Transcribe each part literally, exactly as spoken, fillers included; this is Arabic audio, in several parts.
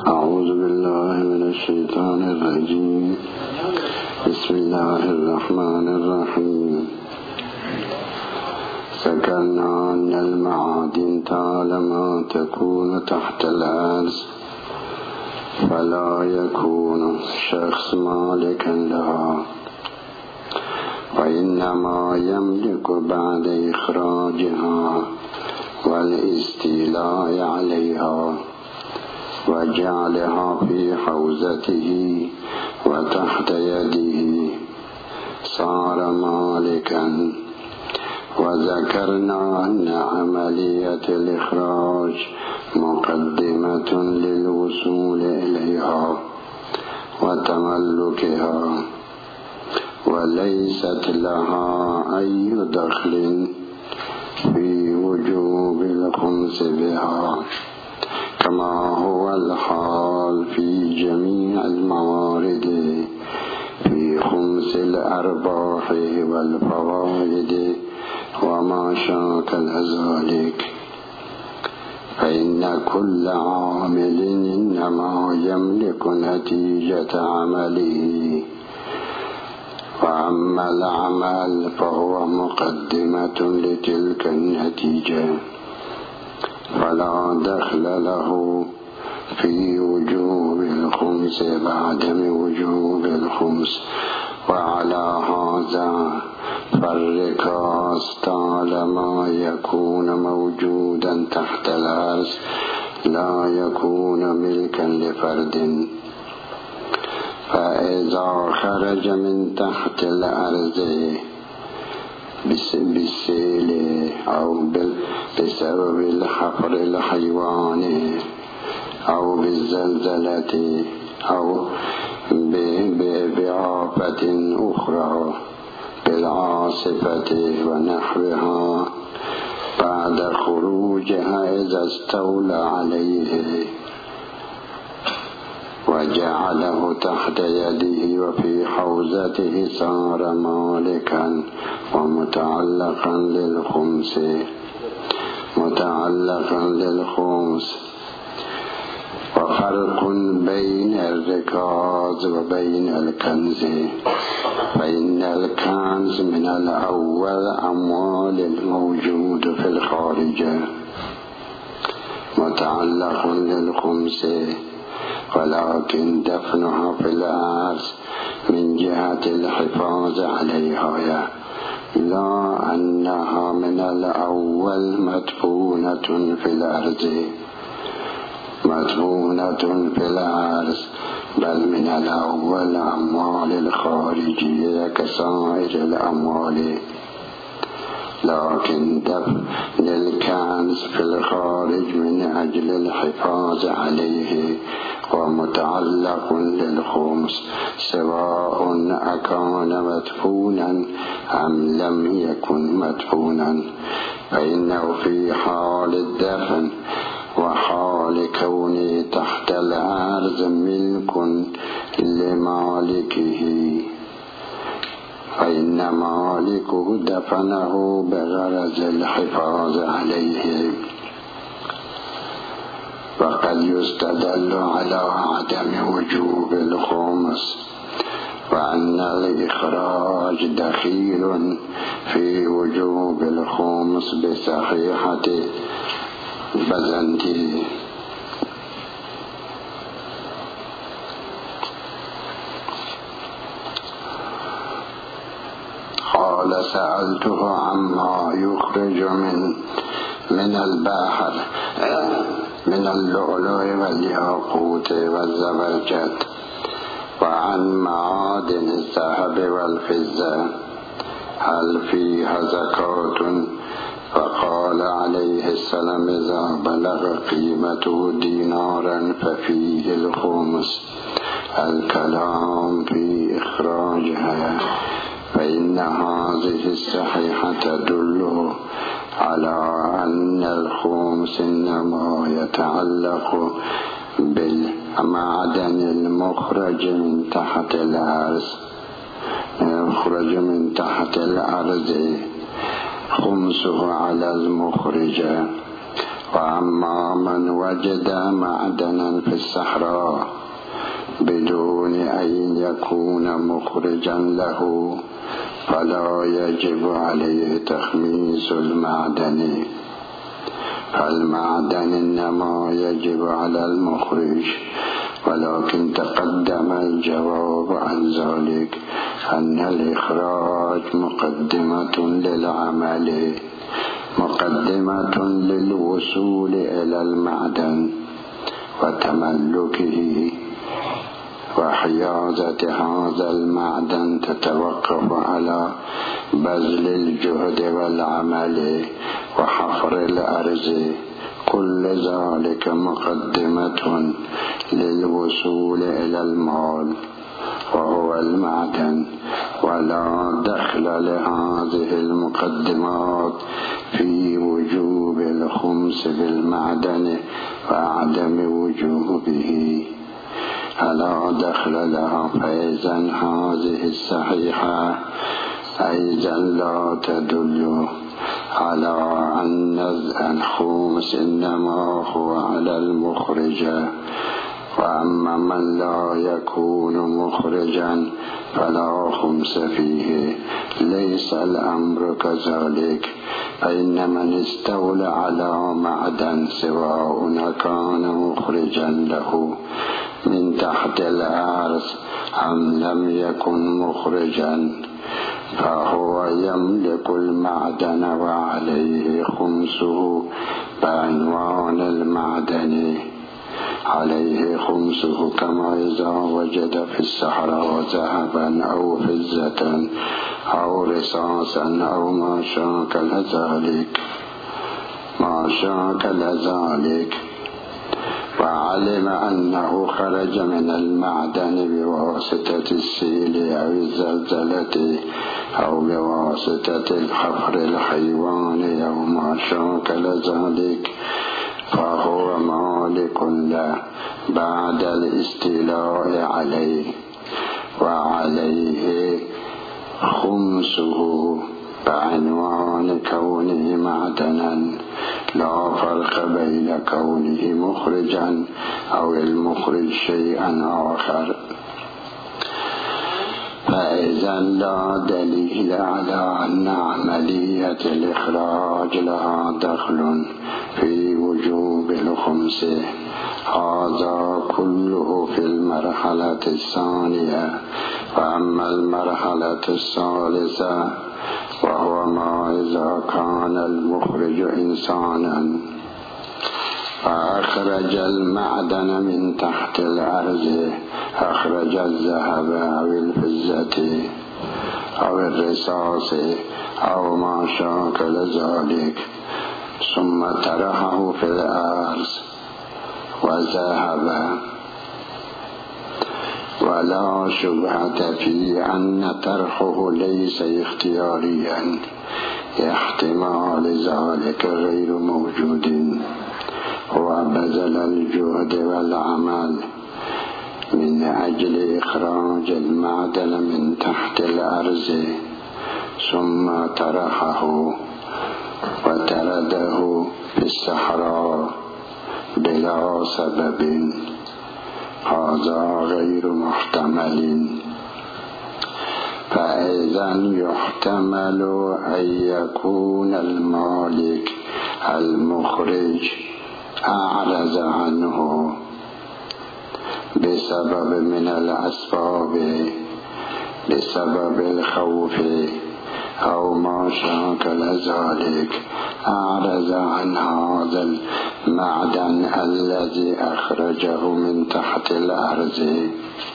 أعوذ بالله من الشيطان الرجيم. بسم الله الرحمن الرحيم. ذكرنا أن المعادن طالما تكون تحت الأرض فلا يكون الشخص مالكا لها، وإنما يملك بعد إخراجها والاستيلاء عليها وجعلها في حوزته وتحت يده صار مالكا. وذكرنا أن عملية الإخراج مقدمة للوصول إليها وتملكها، وليست لها أي دخل في وجوب الخمس بها، كما هو الحال في جميع الموارد في خمس الأرباح والفوائد وما شاكل ذلك. فإن كل عامل إنما يملك نتيجة عمله، وأما العمل فهو مقدمة لتلك النتيجة، فلا دخل له في وجوب الخمس بعدم وجوب الخمس. وعلى هذا فالركاز طالما يكون موجودا تحت الأرض لا يكون ملكا لفرد، فإذا خرج من تحت الأرض بالسيل أو بسبب الحفر الحيواني أو بالزلزلة أو بآفة أخرى بالعاصفة ونحوها بعد خروجها إذا استولى عليه وجعله تحت يده وفي حوزته صار مالكا ومتعلقا للخمس متعلقا للخمس. وفرق بين الركاز وبين الكنز، فإن الكنز من الأول أموال الموجود في الخارج متعلق للخمس، ولكن دفنها في الأرض من جهة الحفاظ عليها، لا أنها من الأول مدفونة في الأرض مدفونة في الأرض بل من الأول أموال الخارجية كسائر الأموال، لكن دفن الكنز في الخارج من أجل الحفاظ عليه ومتعلق للخمس، سواء أكان مدفونا أم لم يكن مدفونا، فإنه في حال الدفن وحال كونه تحت الأرض ملك لمالكه، فإن مالكه دفنه بغرض الحفاظ عليه. وقد يستدل على عدم وجوب الخمس وأن الإخراج دخيل في وجوب الخمس بصحيحة بزنتي. قال سألته عما يخرج من من البحر من اللؤلؤ والياقوت والزبرجد وعن معادن الذهب والفضة هل فيها زكاة؟ فقال عليه السلام إذا بلغ قيمته دينارا ففيه الخمس. الكلام في إخراجها، فإن هذه الصحيحة تدل على أن الخمس إنما يتعلق بالمعدن المخرج من تحت الأرض يخرج من تحت الأرض خمسه على المخرج، وأما من وجد معدنا في الصحراء بدون أن يكون مخرجا له فلا يجب عليه تخميس المعدن، فالمعدن إنما يجب على المخرج. ولكن تقدم الجواب عن ذلك أن الإخراج مقدمة للعمل، مقدمة للوصول إلى المعدن وتملكه، وحيازة هذا المعدن تتوقف على بذل الجهد والعمل وحفر الأرض. كل ذلك مقدمة للوصول إلى المال وهو المعدن، ولا دخل لهذه المقدمات في وجوب الخمس بالمعدن وعدم وجوبه، فلا دخل لها. فإذا هذه الصحيحة أيضا لا تدل على أن الخمس إنما هو على المخرج. وأما من لا يكون مخرجا فلا خمس فيه. ليس الأمر كذلك، فإن من استولى على معدن سواء كان مخرجا له من تحت الأرض أم لم يكن مخرجا فهو يملك المعدن وعليه خمسه بعنوان المعدن. عليه خمسه كما إذا وجد في الصحراء ذهبا أو فضة أو رصاصا أو ما شاكل ذلك ما شاكل ذلك وعلم أنه خرج من المعدن بواسطة السيل أو الزلزلة أو بواسطة الحفر الحيواني أو ما شاكل ذلك فهو مالك له بعد الاستيلاء عليه، وعليه خمسه بعنوان كونه معدنا، لا فرق بين كونه مخرجا أو المخرج شيئا آخر. فإذا لا دليل على أن عملية الإخراج لها دخل في وجوب الخمس. هذا كله في المرحلة الثانية. وأما المرحلة الثالثة وهو ما إذا كان المخرج إنسانا فأخرج المعدن من تحت الأرض، أخرج الذهب أو الفضة أو الرصاص أو ما شاكل ذلك ثم طرحه في الأرض وذهب، ولا شبهة في أن طرحه ليس اختياريا، احتمال ذلك غير موجود. وبذل الجهد والعمل من أجل إخراج المعدن من تحت الأرض ثم طرحه وترده في الصحراء بلا سبب، هذا غير محتمل. فإذا يحتمل أن يكون المالك المخرج أعرض عنه بسبب من الأسباب، بسبب الخوف أو ما شاكل ذلك، أعرض عن هذا المعدن الذي أخرجه من تحت الأرض.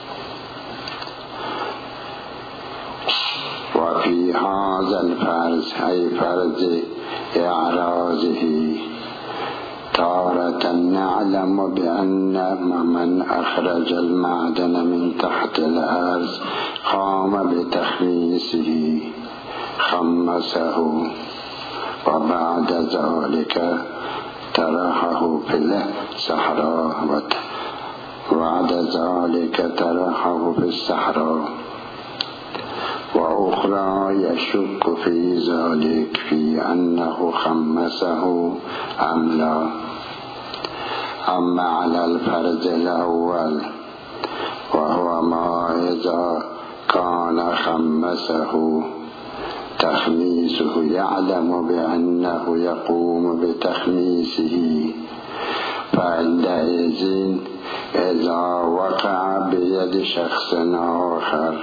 وفي هذا الفرض أي فرض إعراضه تارة نعلم بأن من أخرج المعدن من تحت الأرض قام بتخميسه خمسه وبعد ذلك طرحه في الصحراء، وبعد ذلك طرحه في الصحراء وأخرى يشك في ذلك في أنه خمسه أم لا. أما على الفرض الأول وهو ما إذا كان خمسه تخميسه يعلم بأنه يقوم بتخميسه، فعندئذ إذا وقع بيد شخص آخر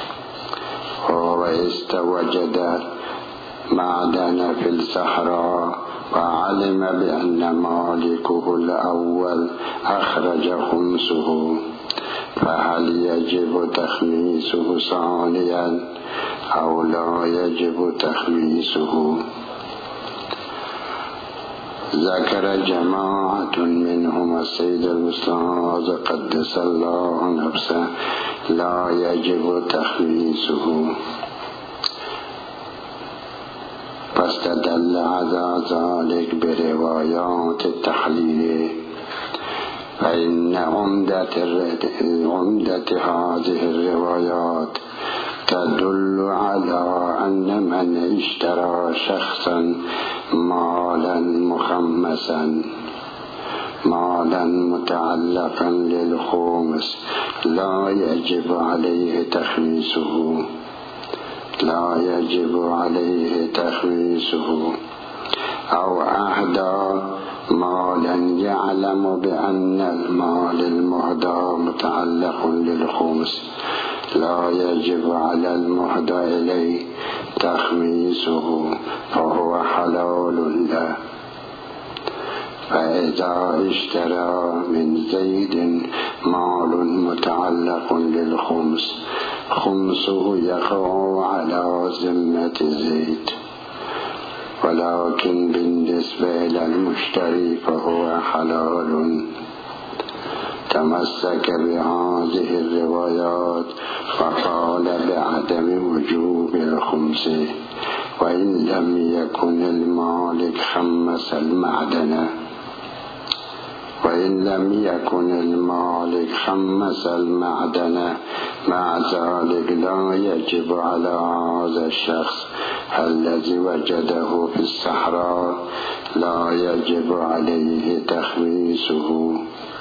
واستوجد معدن في الصحراء وعلم بأن مالكه الأول أخرج خمسه، فهل يجب تخميسه ثانيا أو لا يجب تخميسه؟ ذكر جماعة منهم السيد الأستاذ قدس الله نفسه لا يجب تخميسه، فاستدل على ذلك بروايات التحليل، فإن عمدة, عمدة هذه الروايات تدل على أن من اشترى شخصا مالا مخمسا مالا متعلقا للخمس لا يجب عليه تخميسه لا يجب عليه تخميسه أو أهدى مالا يعلم بأن المال المهدى متعلق للخمس لا يجب على المهدى إليه تخميسه فهو حلال له. فإذا اشترى من زيد مال متعلق للخمس خمسه يقع على ذمة زيد، ولكن بالنسبة للمشتري فهو حلال. تمسك بهذه الروايات فقال بعدم وجوب الخمس وإن لم يكن المالك خمس المعدن وإن لم يكن المالك خمس المعدن مع ذلك لا يجب على هذا الشخص الذي وجده في الصحراء لا يجب عليه تخميسه،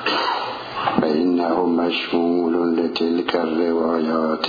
فإنه مشمول لتلك الروايات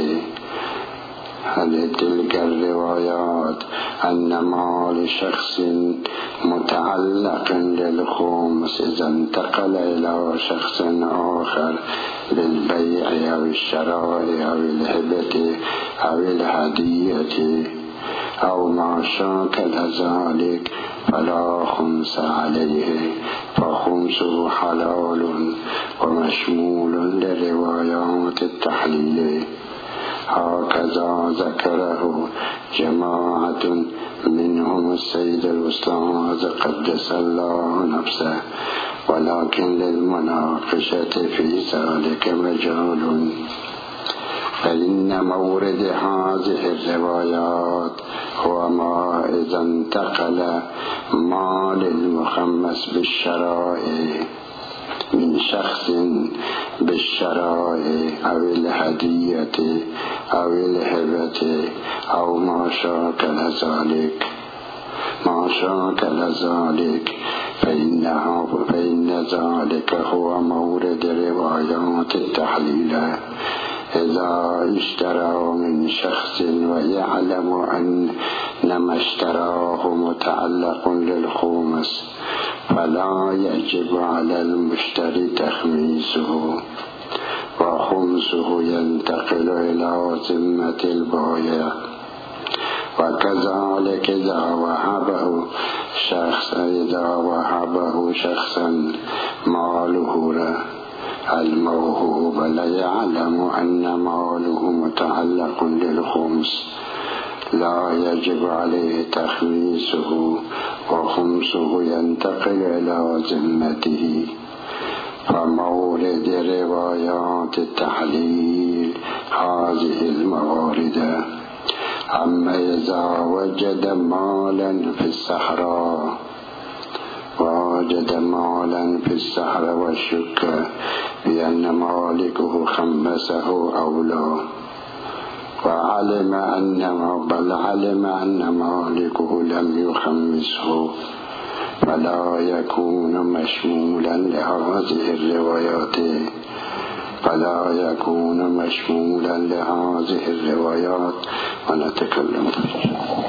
لتلك الروايات أن مال شخص متعلق للخمس إذا انتقل إلى شخص آخر بالبيع أو الشراء أو الهبة أو الهدية أو ما شاكل ذلك فلا خمس عليه، فخمسه حلال ومشمول لروايات التحليل. هكذا ذكره جماعة منهم السيد الأستاذ قدس الله نفسه، ولكن للمناقشة في ذلك مجال، فإن مورد هذه الروايات هو ما إذا انتقل مال المخمس بالشراء من شخص بالشراء أو الهدية أو الهبة أو ما شاكل ذلك ما شاكل ذلك فإنه فإن ذلك هو مورد روايات التحليل. إذا اشترى من شخص ويعلم أن ما اشتراه متعلق للخمس فلا يجب على المشتري تخميسه، وخمسه ينتقل إلى ذمة البائع. وكذلك إذا وهبه شخص إذا وهبه شخصا ماله الموهوب لا يعلم أن ماله متعلق للخمس لا يجب عليه تخميسه، وخمسه ينتقل إلى ذمته. فمورد روايات التحليل هذه الموارد. أما إذا وجد مالا في الصحراء ووجد مالا في الصحراء والشك بأن مالكه خمسه أو لا، وعلم أن بل علم أن مالكه لم يخمسه فلا يكون مشمولا لهذه الروايات فلا يكون مشمولا لهذه الروايات ونتكلم